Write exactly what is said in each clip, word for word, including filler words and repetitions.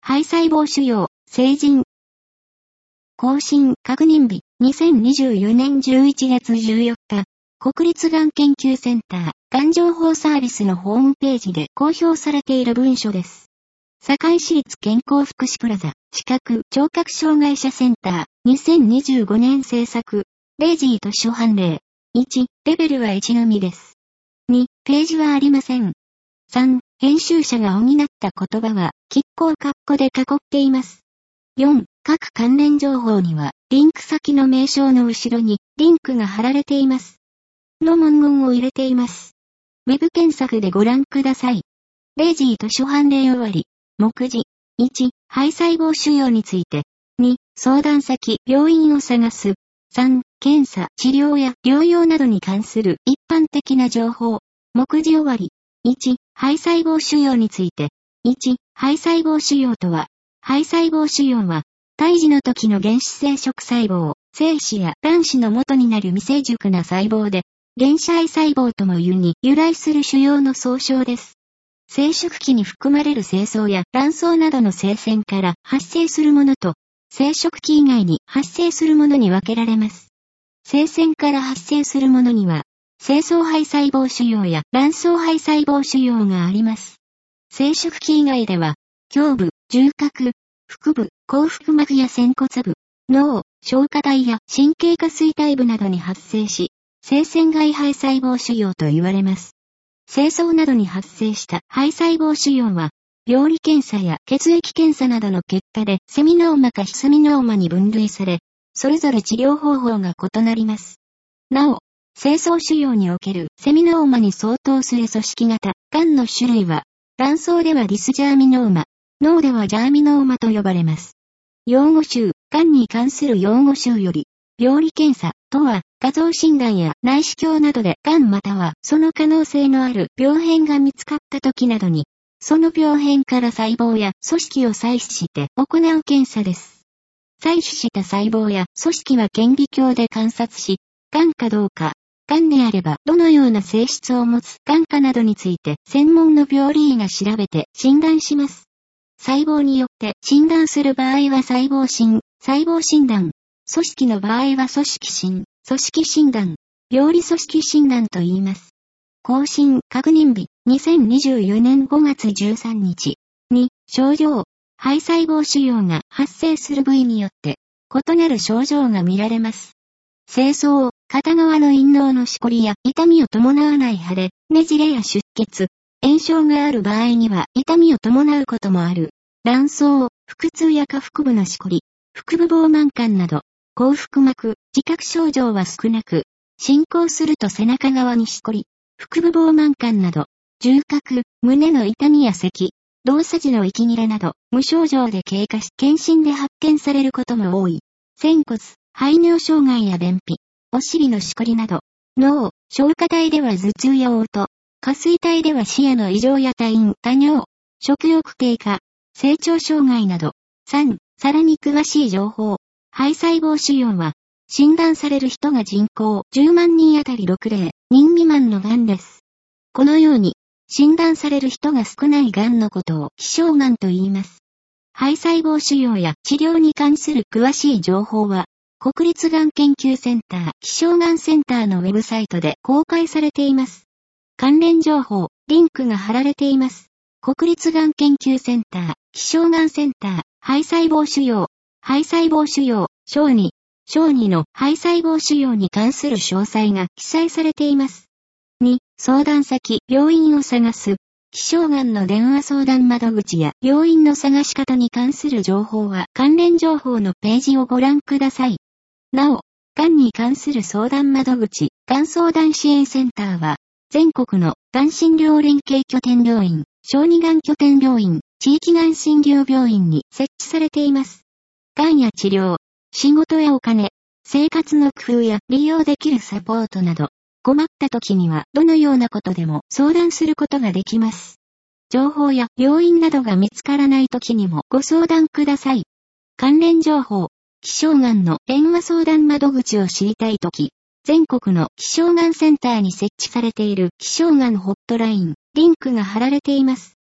肺細胞腫瘍、成人。更新確認日、にせんにじゅうよねんじゅういちがつじゅうよっか、国立がん研究センター、がん情報サービスのホームページで公表されている文書です。堺市立健康福祉プラザ、視覚・聴覚障害者センター、にせんにじゅうごねん制作、レイジー図書判例。いち、レベルはいちのみです。に、ページはありません。さん、編集者が補った言葉は、拮抗括弧で囲っています。よん、各関連情報には、リンク先の名称の後ろに、リンクが貼られています。の文言を入れています。ウェブ検索でご覧ください。レイジー図書判例終わり。目次。いち、肺細胞腫瘍について。に、相談先、病院を探す。さん、検査、治療や療養などに関する一般的な情報。目次終わり。いち、肺細胞腫瘍について。いち、肺細胞腫瘍とは、肺細胞腫瘍は、胎児の時の原始生殖細胞、精子や卵子の元になる未成熟な細胞で、原始胚細胞ともいうに由来する腫瘍の総称です。生殖器に含まれる精巣や卵巣などの生腺から発生するものと、生殖器以外に発生するものに分けられます。生腺から発生するものには、精巣胚細胞腫瘍や卵巣胚細胞腫瘍があります。生殖器以外では、胸部、縦隔、腹部、後腹膜や仙骨部、脳、消化体や神経下垂体部などに発生し、生腺外胚細胞腫瘍と言われます。精巣などに発生した胚細胞腫瘍は、病理検査や血液検査などの結果でセミノーマか非セミノーマに分類され、それぞれ治療方法が異なります。なお、精巣腫瘍におけるセミノーマに相当する組織型、がんの種類は、卵巣ではディスジャーミノーマ、脳ではジャーミノーマと呼ばれます。用語集、がんに関する用語集より、病理検査とは、画像診断や内視鏡などでがんまたはその可能性のある病変が見つかった時などに、その病変から細胞や組織を採取して行う検査です。採取した細胞や組織は顕微鏡で観察し、がんかどうか、がんであればどのような性質を持つがんかなどについて専門の病理医が調べて診断します。細胞によって診断する場合は細胞診、細胞診断。組織の場合は組織診、組織診断、病理組織診断と言います。更新確認日、にせんにじゅうよねんごがつじゅうさんにち。に、症状、肺細胞腫瘍が発生する部位によって、異なる症状が見られます。精巣、片側の陰嚢のしこりや痛みを伴わない腫れ、ねじれや出血、炎症がある場合には痛みを伴うこともある。卵巣、腹痛や下腹部のしこり、腹部膨満感など、後腹膜、自覚症状は少なく、進行すると背中側にしこり、腹部膨満感など、縦隔、胸の痛みや咳、動作時の息切れなど、無症状で経過し、検診で発見されることも多い。仙骨、排尿障害や便秘、お尻のしこりなど、脳、消化体では頭痛や嘔吐、下垂体では視野の異常や多飲、多尿、食欲低下、成長障害など。さん、さらに詳しい情報。肺細胞腫瘍は、診断される人が人口じゅうまんにんあたりろくじゅうにん未満のがんです。このように、診断される人が少ないがんのことを希少がんと言います。肺細胞腫瘍や治療に関する詳しい情報は、国立がん研究センター希少がんセンターのウェブサイトで公開されています。関連情報、リンクが貼られています。国立がん研究センター希少がんセンター肺細胞腫瘍肺細胞腫瘍、小児、小児の肺細胞腫瘍に関する詳細が記載されています。に、相談先、病院を探す。希少がんの電話相談窓口や病院の探し方に関する情報は関連情報のページをご覧ください。なお、がんに関する相談窓口、がん相談支援センターは、全国のがん診療連携拠点病院、小児がん拠点病院、地域がん診療病院に設置されています。がんや治療、仕事やお金、生活の工夫や利用できるサポートなど、困った時にはどのようなことでも相談することができます。情報や病院などが見つからない時にもご相談ください。関連情報、希少がんの電話相談窓口を知りたい時、全国の希少がんセンターに設置されている希少がんホットライン、リンクが貼られています。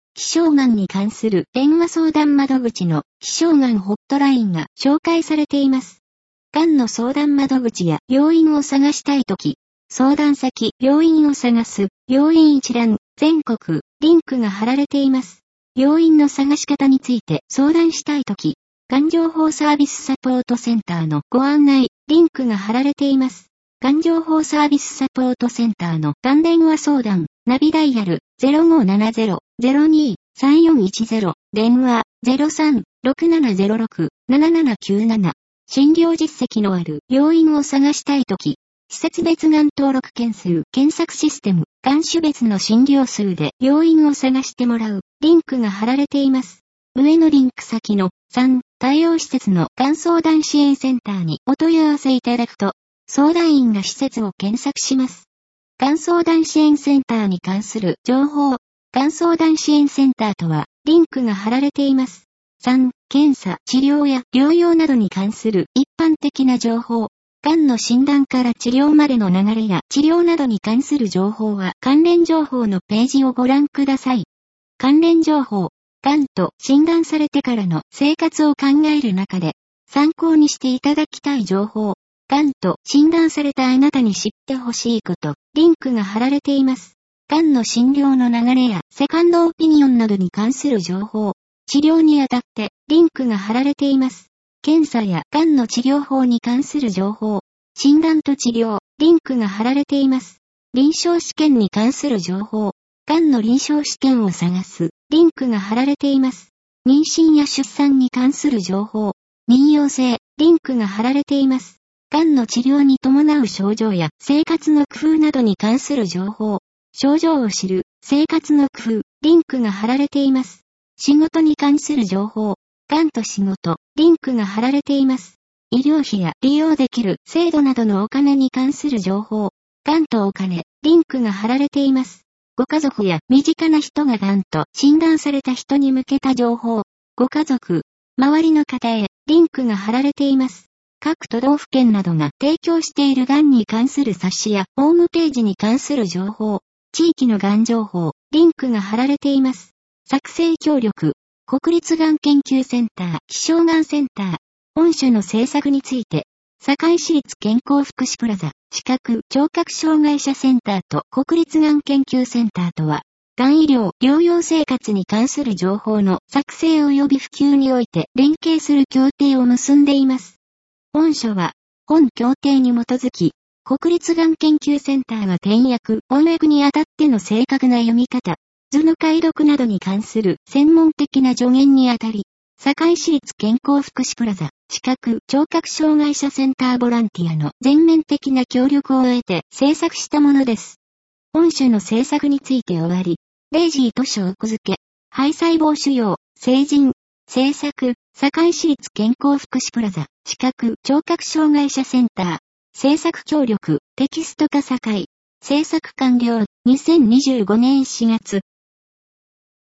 希少がんに関する電話相談窓口の希少がんホットラインが紹介されています。がんの相談窓口や病院を探したいとき、相談先、病院を探す、病院一覧、全国、リンクが貼られています。病院の探し方について相談したいとき、がん情報サービスサポートセンターのご案内、リンクが貼られています。がん情報サービスサポートセンターのがん電話相談、ナビダイヤル ゼロごーななゼロ ゼロにー さんよんいちゼロ、電話 ゼロさん ろくななゼロろく ななななきゅうなな。診療実績のある病院を探したいとき、施設別がん登録件数検索システム、がん種別の診療数で病院を探してもらうリンクが貼られています。上のリンク先のさん対応施設のがん相談支援センターにお問い合わせいただくと、相談員が施設を検索します。がん相談支援センターに関する情報。がん相談支援センターとは、リンクが貼られています。さん検査、治療や療養などに関する一般的な情報。がんの診断から治療までの流れや治療などに関する情報は関連情報のページをご覧ください。関連情報。がんと診断されてからの生活を考える中で参考にしていただきたい情報。がんと診断されたあなたに知ってほしいこと。リンクが貼られています。がんの診療の流れやセカンドオピニオンなどに関する情報。治療にあたってリンクが貼られています。検査やがんの治療法に関する情報。診断と治療。リンクが貼られています。臨床試験に関する情報。がんの臨床試験を探す。リンクが貼られています。妊娠や出産に関する情報。妊用性。リンクが貼られています。がんの治療に伴う症状や生活の工夫などに関する情報。症状を知る。生活の工夫。リンクが貼られています。仕事に関する情報。がんと仕事。リンクが貼られています。医療費や利用できる制度などのお金に関する情報。がんとお金。リンクが貼られています。ご家族や身近な人ががんと診断された人に向けた情報。ご家族。周りの方へ。リンクが貼られています。各都道府県などが提供しているがんに関する冊子やホームページに関する情報。地域のがん情報。リンクが貼られています。作成協力。国立がん研究センター、希少がんセンター。本書の制作について、堺市立健康福祉プラザ、視覚・聴覚障害者センターと国立がん研究センターとは、がん医療・療養生活に関する情報の作成及び普及において連携する協定を結んでいます。本書は、本協定に基づき、国立がん研究センターが点訳、翻訳にあたっての正確な読み方、図の解読などに関する専門的な助言にあたり、堺市立健康福祉プラザ、視覚・聴覚障害者センターボランティアの全面的な協力を得て制作したものです。本書の制作について終わり、レイジーと証拠付け、肺細胞腫瘍、成人、制作、堺市立健康福祉プラザ、視覚・聴覚障害者センター、制作協力、テキスト化堺、制作完了、にせんにじゅうごねんしがつ、